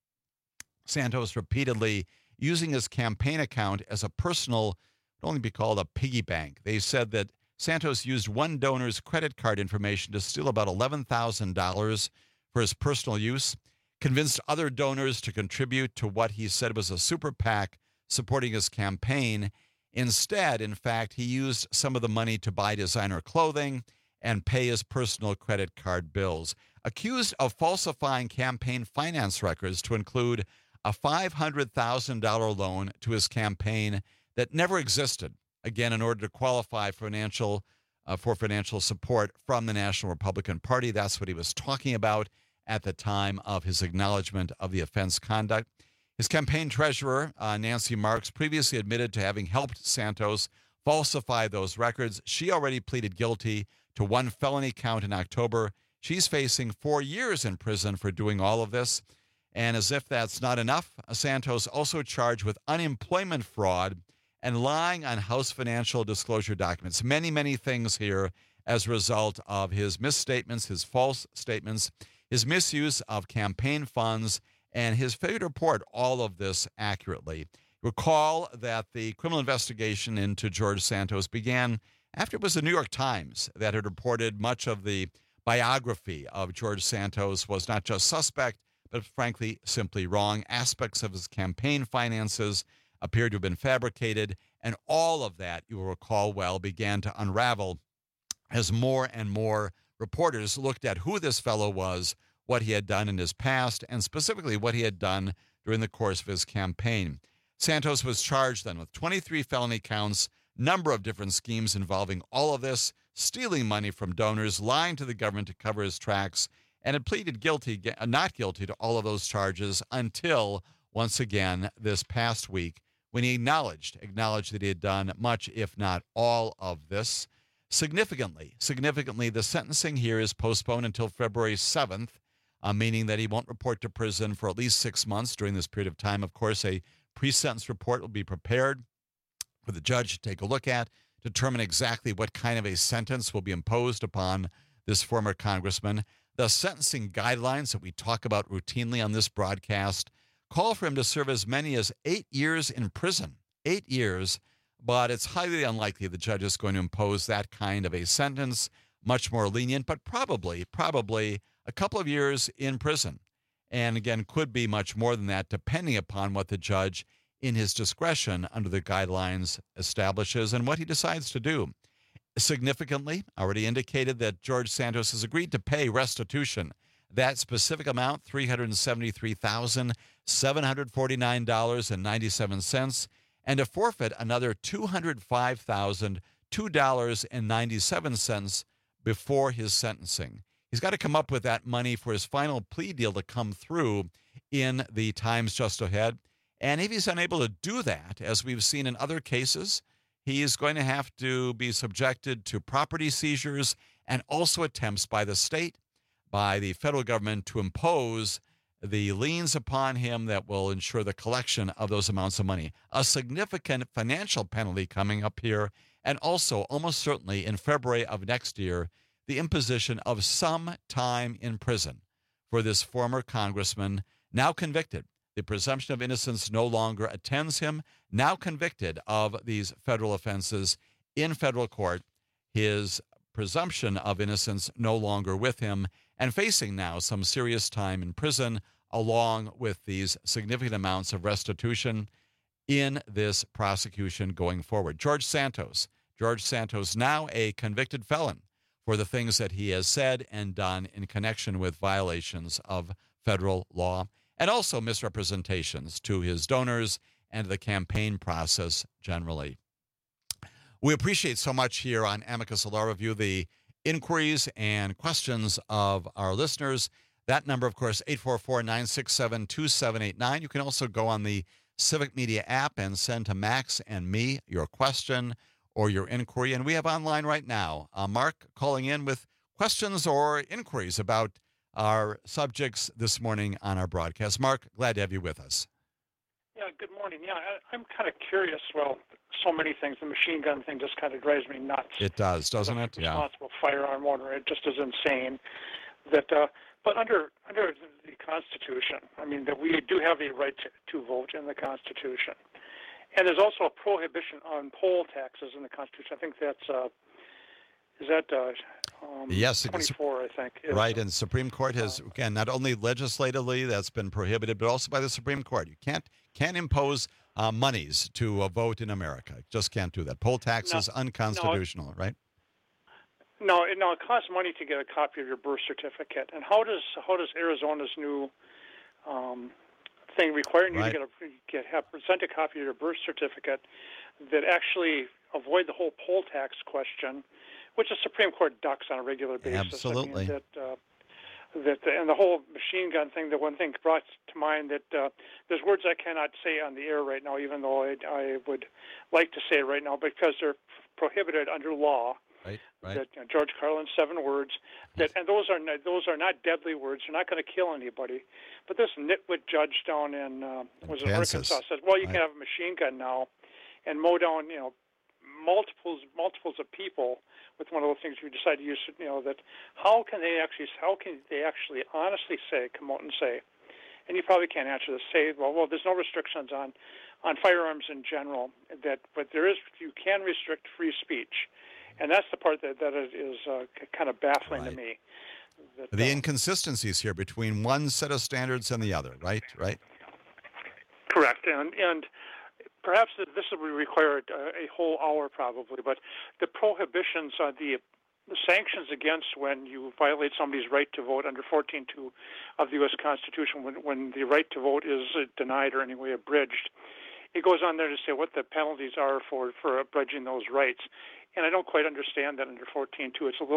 Santos repeatedly using his campaign account as a personal, would only be called a piggy bank. They said that Santos used one donor's credit card information to steal about eleven thousand dollars for his personal use, convinced other donors to contribute to what he said was a super PAC supporting his campaign. Instead, in fact, he used some of the money to buy designer clothing and pay his personal credit card bills. Accused of falsifying campaign finance records to include a five hundred thousand dollars loan to his campaign that never existed, again, in order to qualify financial uh, for financial support from the National Republican Party. That's what he was talking about at the time of his acknowledgement of the offense conduct. His campaign treasurer, uh, Nancy Marks, previously admitted to having helped Santos falsify those records. She already pleaded guilty to one felony count in October. She's facing four years in prison for doing all of this. And as if that's not enough, Santos also charged with unemployment fraud and lying on House financial disclosure documents. Many, many things here as a result of his misstatements, his false statements, his misuse of campaign funds, and his failure to report all of this accurately. Recall that the criminal investigation into George Santos began after it was the New York Times that had reported much of the biography of George Santos was not just suspect, but frankly, simply wrong. Aspects of his campaign finances appeared to have been fabricated, and all of that, you will recall well, began to unravel as more and more reporters looked at who this fellow was, what he had done in his past, and specifically what he had done during the course of his campaign. Santos was charged then with twenty-three felony counts, number of different schemes involving all of this, stealing money from donors, lying to the government to cover his tracks, and had pleaded guilty, not guilty to all of those charges until, once again, this past week, when he acknowledged, acknowledged that he had done much, if not all of this. Significantly, significantly, the sentencing here is postponed until February seventh, uh, meaning that he won't report to prison for at least six months during this period of time. Of course, a pre-sentence report will be prepared for the judge to take a look at, determine exactly what kind of a sentence will be imposed upon this former congressman. The sentencing guidelines that we talk about routinely on this broadcast call for him to serve as many as eight years in prison. Eight years, but it's highly unlikely the judge is going to impose that kind of a sentence, much more lenient, but probably, probably a couple of years in prison. And again, could be much more than that, depending upon what the judge, in his discretion under the guidelines, establishes and what he decides to do. Significantly, already indicated that George Santos has agreed to pay restitution. That specific amount, three hundred seventy-three thousand seven hundred forty-nine dollars and ninety-seven cents, and to forfeit another two hundred five thousand two dollars and ninety-seven cents before his sentencing. He's got to come up with that money for his final plea deal to come through in the times just ahead. And if he's unable to do that, as we've seen in other cases, he is going to have to be subjected to property seizures and also attempts by the state, by the federal government, to impose the liens upon him that will ensure the collection of those amounts of money. A significant financial penalty coming up here, and also almost certainly in February of next year, the imposition of some time in prison for this former congressman, now convicted. The presumption of innocence no longer attends him, now convicted of these federal offenses in federal court. His presumption of innocence no longer with him, and facing now some serious time in prison, along with these significant amounts of restitution in this prosecution going forward. George Santos. George Santos, now a convicted felon for the things that he has said and done in connection with violations of federal law, and also misrepresentations to his donors and the campaign process generally. We appreciate so much here on Amicus Law Review the inquiries and questions of our listeners. That number, of course, eight four four, nine six seven, two seven eight nine. You can also go on the Civic Media app and send to Max and me your question or your inquiry. And we have online right now uh, Mark calling in with questions or inquiries about our subjects this morning on our broadcast. Mark, glad to have you with us. Yeah, good morning. Yeah, I, I'm kind of curious. Well, so many things. The machine gun thing just kind of drives me nuts. It does, doesn't it? Yeah. Responsible firearm owner. It just is insane. That, uh, but under under the Constitution, I mean, that we do have a right to, to vote in the Constitution, and there's also a prohibition on poll taxes in the Constitution. I think that's uh, is that uh, um, yes, twenty-four. I think right. And the Supreme Court has again not only legislatively that's been prohibited, but also by the Supreme Court. You can't can't impose Uh, monies to a vote in America. Just can't do that. Poll tax no, is unconstitutional, no, right? No, it, no, it costs money to get a copy of your birth certificate. And how does how does Arizona's new um, thing requiring you right. to get a get have present a copy of your birth certificate that actually avoid the whole poll tax question, which the Supreme Court ducks on a regular basis. Absolutely. I mean, that, uh, that and the whole machine gun thing, the one thing brought to mind that uh, there's words I cannot say on the air right now, even though I, I would like to say it right now because they're prohibited under law. Right, right. That you know, George Carlin's seven words. That and those are not, those are not deadly words. They're not going to kill anybody. But this nitwit judge down in uh, was it Arkansas said, well, you right. can have a machine gun now and mow down, you know, multiples multiples of people with one of those things you decide to use, you know, that how can they actually how can they actually honestly say, come out and say, and you probably can't answer this, say, well, well, there's no restrictions on, on firearms in general, that but there is, you can restrict free speech, and that's the part that, that is uh, kind of baffling right. to me. That, the uh, inconsistencies here between one set of standards and the other, right? Right. Correct, and and. Perhaps this would require a whole hour probably, but the prohibitions, uh, the, the sanctions against when you violate somebody's right to vote under fourteen two of the U S Constitution, when, when the right to vote is denied or anyway abridged, it goes on there to say what the penalties are for, for abridging those rights. And I don't quite understand that under fourteen two. It's a little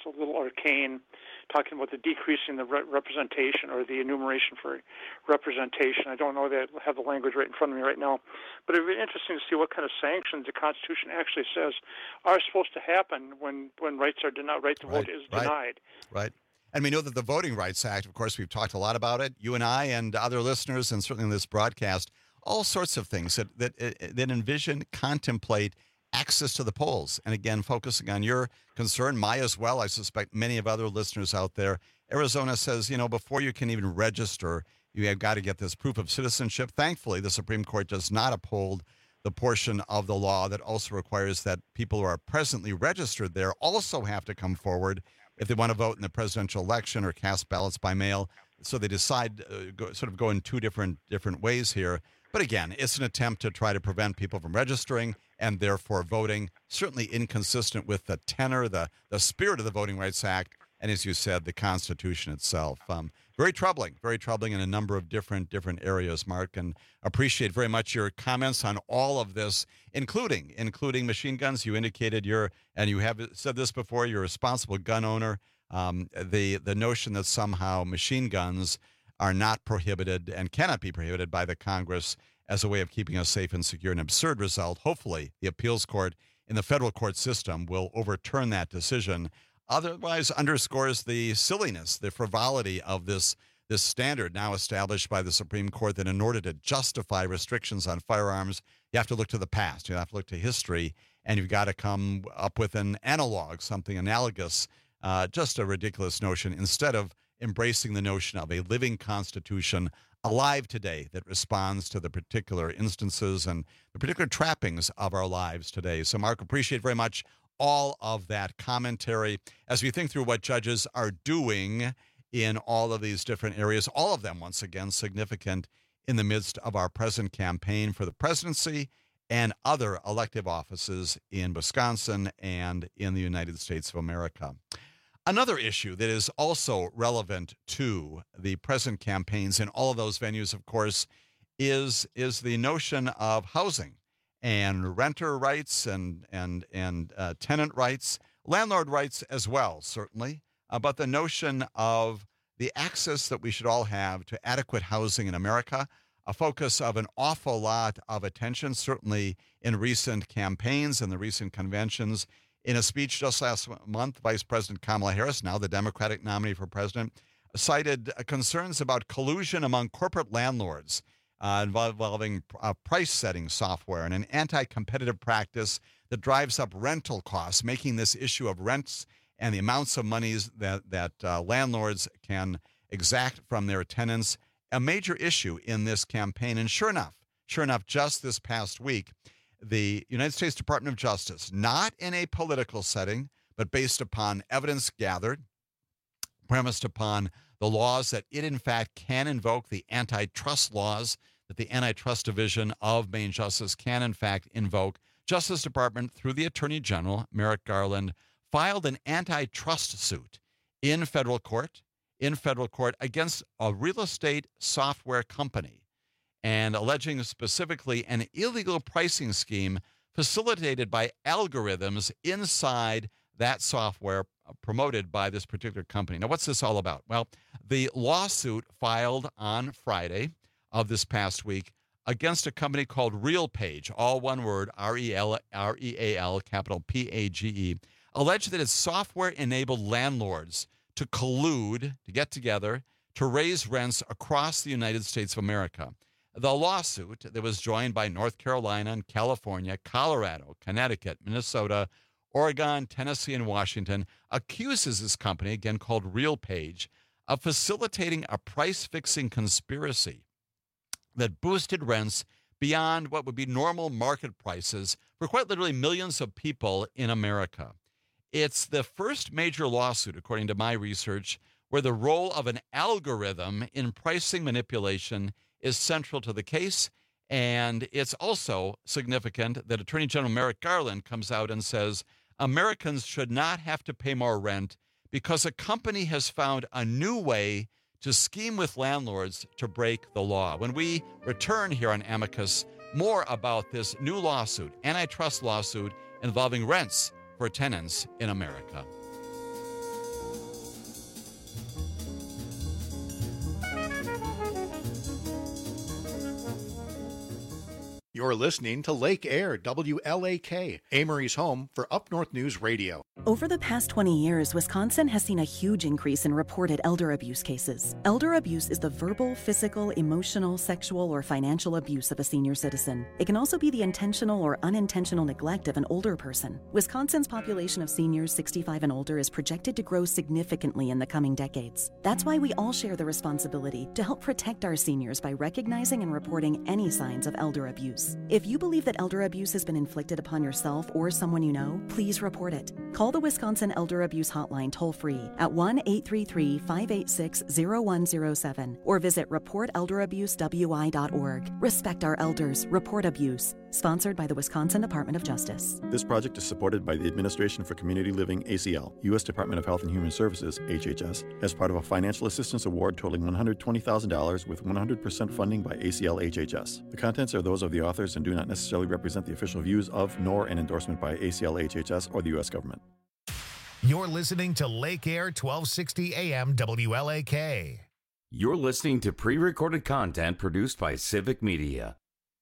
it's a little arcane, talking about the decreasing the re- representation or the enumeration for representation. I don't know that I have the language right in front of me right now, but it would be interesting to see what kind of sanctions the Constitution actually says are supposed to happen when, when rights are denied, right to Right, vote is right. denied. Right. And we know that the Voting Rights Act, of course, we've talked a lot about it, you and I and other listeners, and certainly in this broadcast, all sorts of things that, that, that envision, contemplate access to the polls. And again, focusing on your concern, my as well, I suspect many of other listeners out there. Arizona says, you know, before you can even register, you have got to get this proof of citizenship. Thankfully, the Supreme Court does not uphold the portion of the law that also requires that people who are presently registered there also have to come forward if they want to vote in the presidential election or cast ballots by mail. So they decide, uh, go, sort of go in two different different ways here. But again, it's an attempt to try to prevent people from registering and therefore voting, certainly inconsistent with the tenor, the, the spirit of the Voting Rights Act, and as you said, the Constitution itself. Um, very troubling, very troubling in a number of different different areas, Mark, and appreciate very much your comments on all of this, including including machine guns. You indicated you're, and you have said this before, you're a responsible gun owner. Um, the the notion that somehow machine guns are not prohibited and cannot be prohibited by the Congress as a way of keeping us safe and secure, an absurd result. Hopefully, the appeals court in the federal court system will overturn that decision. Otherwise, underscores the silliness, the frivolity of this, this standard now established by the Supreme Court that in order to justify restrictions on firearms, you have to look to the past, you have to look to history, and you've got to come up with an analog, something analogous, uh, just a ridiculous notion, instead of embracing the notion of a living Constitution alive today that responds to the particular instances and the particular trappings of our lives today. So, Mark, appreciate very much all of that commentary as we think through what judges are doing in all of these different areas, all of them, once again, significant in the midst of our present campaign for the presidency and other elective offices in Wisconsin and in the United States of America. Another issue that is also relevant to the present campaigns in all of those venues, of course, is, is the notion of housing and renter rights and, and, and uh, tenant rights, landlord rights as well, certainly, uh, but the notion of the access that we should all have to adequate housing in America, a focus of an awful lot of attention, certainly in recent campaigns and the recent conventions. In a speech just last month, Vice President Kamala Harris, now the Democratic nominee for president, cited concerns about collusion among corporate landlords uh, involving uh, price-setting software and an anti-competitive practice that drives up rental costs, making this issue of rents and the amounts of monies that, that uh, landlords can exact from their tenants a major issue in this campaign. And sure enough, sure enough, just this past week, the United States Department of Justice, not in a political setting, but based upon evidence gathered, premised upon the laws that it, in fact, can invoke, the antitrust laws that the Antitrust Division of Main Justice can, in fact, invoke. Justice Department, through the Attorney General, Merrick Garland, filed an antitrust suit in federal court, in federal court against a real estate software company, and alleging specifically an illegal pricing scheme facilitated by algorithms inside that software promoted by this particular company. Now, what's this all about? Well, the lawsuit filed on Friday of this past week against a company called RealPage, all one word, R E L R E A L, capital P A G E, alleged that its software enabled landlords to collude, to get together, to raise rents across the United States of America. The lawsuit that was joined by North Carolina and California, Colorado, Connecticut, Minnesota, Oregon, Tennessee, and Washington accuses this company, again called RealPage, of facilitating a price-fixing conspiracy that boosted rents beyond what would be normal market prices for quite literally millions of people in America. It's the first major lawsuit, according to my research, where the role of an algorithm in pricing manipulation is central to the case. And it's also significant that Attorney General Merrick Garland comes out and says Americans should not have to pay more rent because a company has found a new way to scheme with landlords to break the law. When we return here on Amicus, more about this new lawsuit, antitrust lawsuit involving rents for tenants in America. You're listening to Lake Air, W L A K, Amory's home for Up North News Radio. Over the past twenty years, Wisconsin has seen a huge increase in reported elder abuse cases. Elder abuse is the verbal, physical, emotional, sexual, or financial abuse of a senior citizen. It can also be the intentional or unintentional neglect of an older person. Wisconsin's population of seniors sixty-five and older is projected to grow significantly in the coming decades. That's why we all share the responsibility to help protect our seniors by recognizing and reporting any signs of elder abuse. If you believe that elder abuse has been inflicted upon yourself or someone you know, please report it. Call the Wisconsin Elder Abuse Hotline toll-free at one eight three three, five eight six, zero one zero seven or visit report elder abuse w i dot org. Respect our elders. Report abuse. Sponsored by the Wisconsin Department of Justice. This project is supported by the Administration for Community Living, A C L, U S Department of Health and Human Services, H H S, as part of a financial assistance award totaling one hundred twenty thousand dollars with one hundred percent funding by A C L H H S. The contents are those of the authors and do not necessarily represent the official views of, nor an endorsement by A C L H H S or the U S government. You're listening to Lake Air twelve sixty A M W L A K. You're listening to pre-recorded content produced by Civic Media.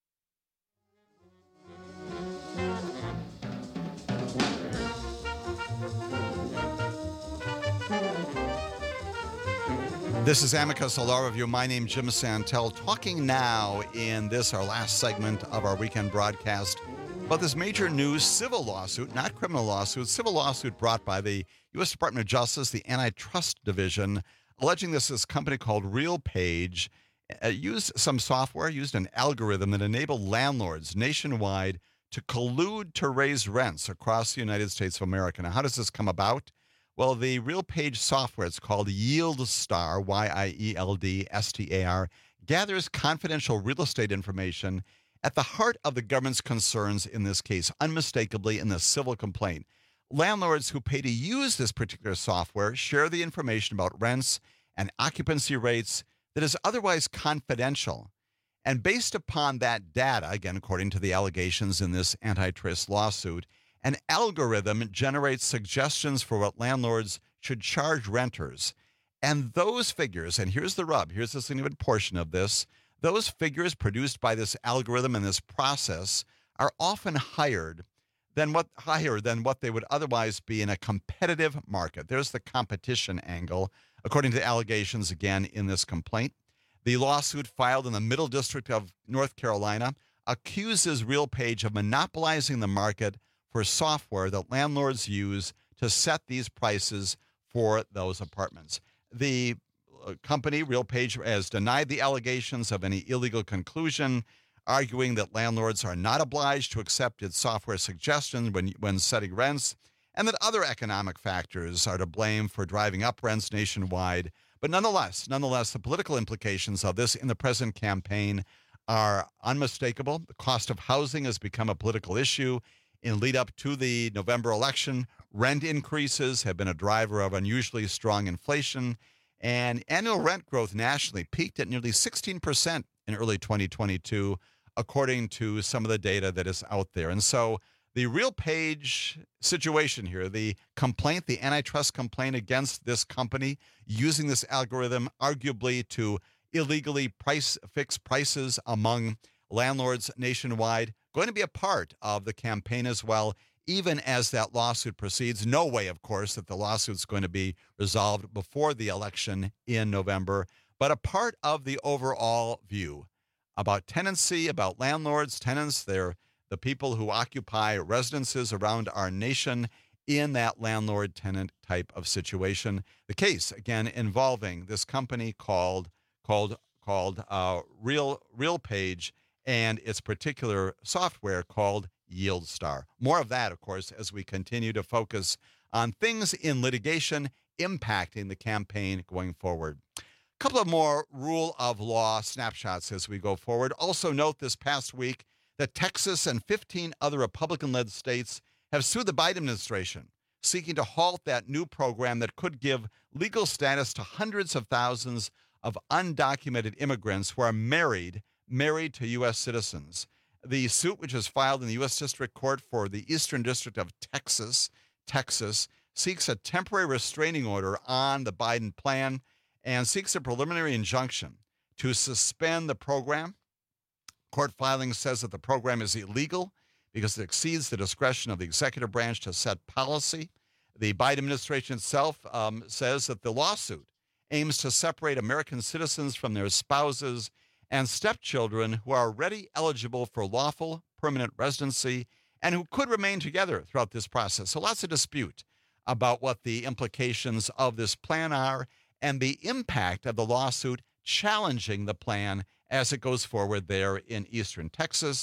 This is Amicus, a law review. My name's Jim Santel, talking now in this, our last segment of our weekend broadcast, about this major news civil lawsuit, not criminal lawsuit, civil lawsuit brought by the U S Department of Justice, the Antitrust Division, alleging this this company called RealPage uh, used some software, used an algorithm that enabled landlords nationwide to collude to raise rents across the United States of America. Now, how does this come about? Well, the RealPage software, it's called YieldStar, Y I E L D S T A R, gathers confidential real estate information at the heart of the government's concerns in this case, unmistakably in the civil complaint. Landlords who pay to use this particular software share the information about rents and occupancy rates that is otherwise confidential. And based upon that data, again, according to the allegations in this antitrust lawsuit, an algorithm generates suggestions for what landlords should charge renters. And those figures, and here's the rub, here's the significant portion of this, those figures produced by this algorithm and this process are often higher than what higher than what they would otherwise be in a competitive market. There's the competition angle, according to the allegations again in this complaint. The lawsuit filed in the Middle District of North Carolina accuses RealPage of monopolizing the market for software that landlords use to set these prices for those apartments. The company, RealPage, has denied the allegations of any illegal conclusion, arguing that landlords are not obliged to accept its software suggestions when, when setting rents, and that other economic factors are to blame for driving up rents nationwide. But nonetheless, nonetheless, the political implications of this in the present campaign are unmistakable. The cost of housing has become a political issue. In lead up to the November election, rent increases have been a driver of unusually strong inflation, and annual rent growth nationally peaked at nearly sixteen percent in early twenty twenty-two, according to some of the data that is out there. And so the RealPage situation here, the complaint, the antitrust complaint against this company using this algorithm arguably to illegally price fix prices among landlords nationwide, going to be a part of the campaign as well, even as that lawsuit proceeds. No way, of course, that the lawsuit's going to be resolved before the election in November, but a part of the overall view about tenancy, about landlords, tenants, they're the people who occupy residences around our nation in that landlord-tenant type of situation. The case, again, involving this company called called called uh, Real RealPage and its particular software called YieldStar. More of that, of course, as we continue to focus on things in litigation impacting the campaign going forward. A couple of more rule of law snapshots as we go forward. Also note this past week that Texas and fifteen other Republican-led states have sued the Biden administration, seeking to halt that new program that could give legal status to hundreds of thousands of undocumented immigrants who are married married to U S citizens. The suit, which is filed in the U S District Court for the Eastern District of Texas, Texas, seeks a temporary restraining order on the Biden plan and seeks a preliminary injunction to suspend the program Court filing says that the program is illegal because it exceeds the discretion of the executive branch to set policy. The Biden administration itself um, says that the lawsuit aims to separate American citizens from their spouses and stepchildren who are already eligible for lawful permanent residency and who could remain together throughout this process. So lots of dispute about what the implications of this plan are and the impact of the lawsuit challenging the plan as it goes forward there in eastern Texas.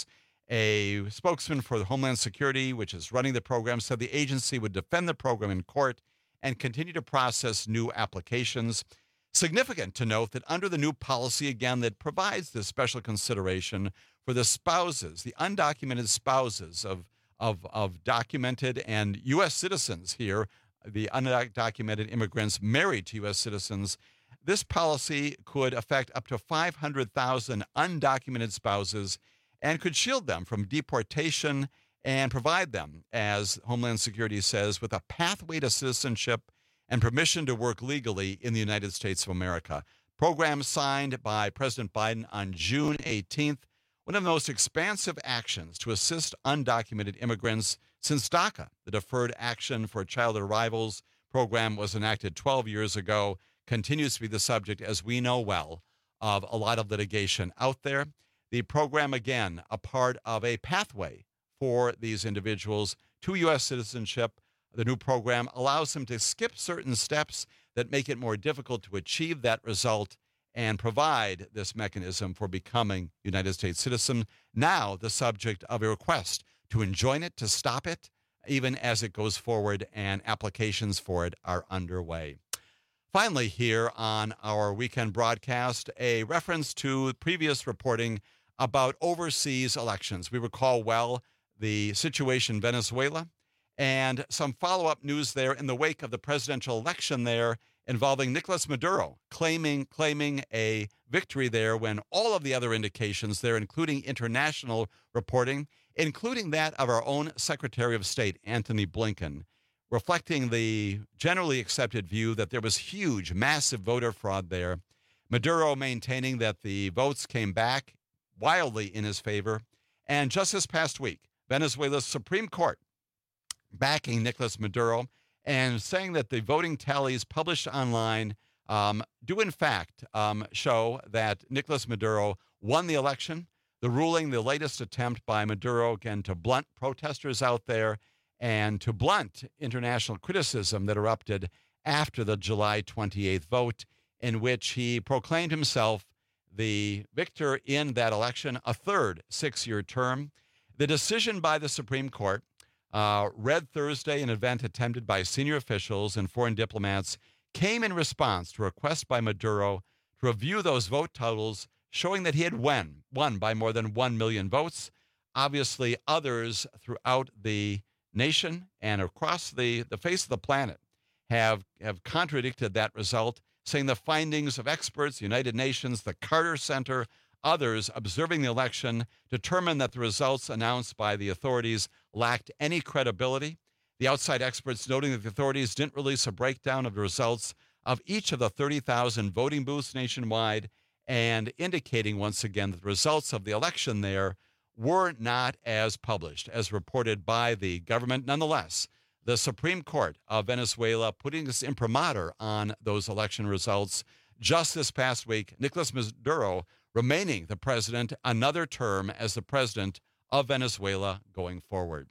A spokesman for the Homeland Security, which is running the program, said the agency would defend the program in court and continue to process new applications. Significant to note that under the new policy, again, that provides this special consideration for the spouses, the undocumented spouses of, of, of documented and U S citizens here, the undocumented immigrants married to U S citizens. This policy could affect up to five hundred thousand undocumented spouses and could shield them from deportation and provide them, as Homeland Security says, with a pathway to citizenship and permission to work legally in the United States of America. Program signed by President Biden on June eighteenth, one of the most expansive actions to assist undocumented immigrants since DACA. The Deferred Action for Child Arrivals program was enacted twelve years ago, continues to be the subject, as we know well, of a lot of litigation out there. The program, again, a part of a pathway for these individuals to U S citizenship. The new program allows them to skip certain steps that make it more difficult to achieve that result and provide this mechanism for becoming United States citizen. Now the subject of a request to enjoin it, to stop it, even as it goes forward, and applications for it are underway. Finally, here on our weekend broadcast, a reference to previous reporting about overseas elections. We recall well the situation in Venezuela and some follow-up news there in the wake of the presidential election there involving Nicolas Maduro claiming claiming a victory there when all of the other indications there, including international reporting, including that of our own Secretary of State, Antony Blinken, reflecting the generally accepted view that there was huge, massive voter fraud there. Maduro maintaining that the votes came back wildly in his favor. And just this past week, Venezuela's Supreme Court backing Nicolas Maduro and saying that the voting tallies published online um, do in fact um, show that Nicolas Maduro won the election. The ruling, the latest attempt by Maduro, again, to blunt protesters out there and to blunt international criticism that erupted after the July twenty-eighth vote, in which he proclaimed himself the victor in that election, a third six-year term. The decision by the Supreme Court, uh, read Thursday, an event attended by senior officials and foreign diplomats, came in response to a request by Maduro to review those vote totals, showing that he had won, won by more than one million votes. Obviously, others throughout the nation and across the, the face of the planet have, have contradicted that result, saying the findings of experts, the United Nations, the Carter Center, others observing the election determined that the results announced by the authorities lacked any credibility. The outside experts noting that the authorities didn't release a breakdown of the results of each of the thirty thousand voting booths nationwide, and indicating once again that the results of the election there were not as published, as reported by the government. Nonetheless, the Supreme Court of Venezuela putting this imprimatur on those election results just this past week. Nicolas Maduro remaining the president another term as the president of Venezuela going forward.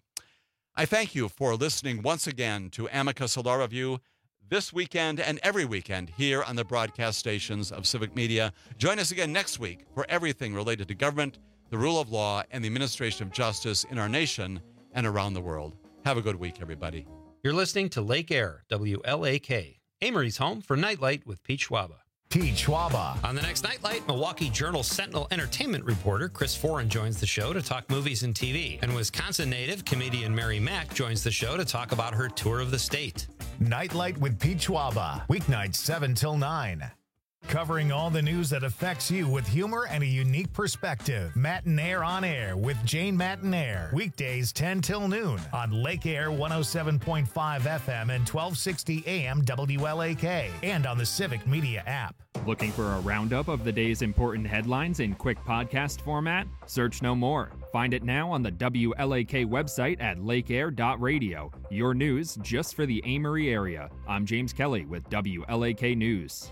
I thank you for listening once again to Amicus Law Review this weekend and every weekend here on the broadcast stations of Civic Media. Join us again next week for everything related to government, the rule of law, and the administration of justice in our nation and around the world. Have a good week, everybody. You're listening to Lake Air, W L A K, Amory's home for Nightlight with Pete Schwaba. Pete Schwaba. On the next Nightlight, Milwaukee Journal Sentinel entertainment reporter Chris Foran joins the show to talk movies and T V. And Wisconsin native comedian Mary Mack joins the show to talk about her tour of the state. Nightlight with Pete Schwaba, weeknights seven till nine. Covering all the news that affects you with humor and a unique perspective. Matinaire on Air with Jane Matinaire. Weekdays ten till noon on Lake Air one oh seven point five F M and twelve sixty A M W L A K. And on the Civic Media app. Looking for a roundup of the day's important headlines in quick podcast format? Search no more. Find it now on the W L A K website at lake air dot radio. Your news just for the Amory area. I'm James Kelly with W L A K News.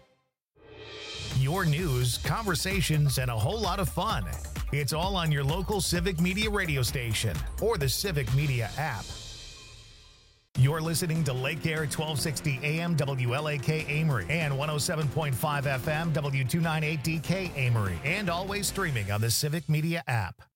Your news, conversations, and a whole lot of fun. It's all on your local Civic Media radio station or the Civic Media app. You're listening to Lake Air twelve sixty A M W L A K Amory and one oh seven point five F M W two ninety-eight D K Amory, and always streaming on the Civic Media app.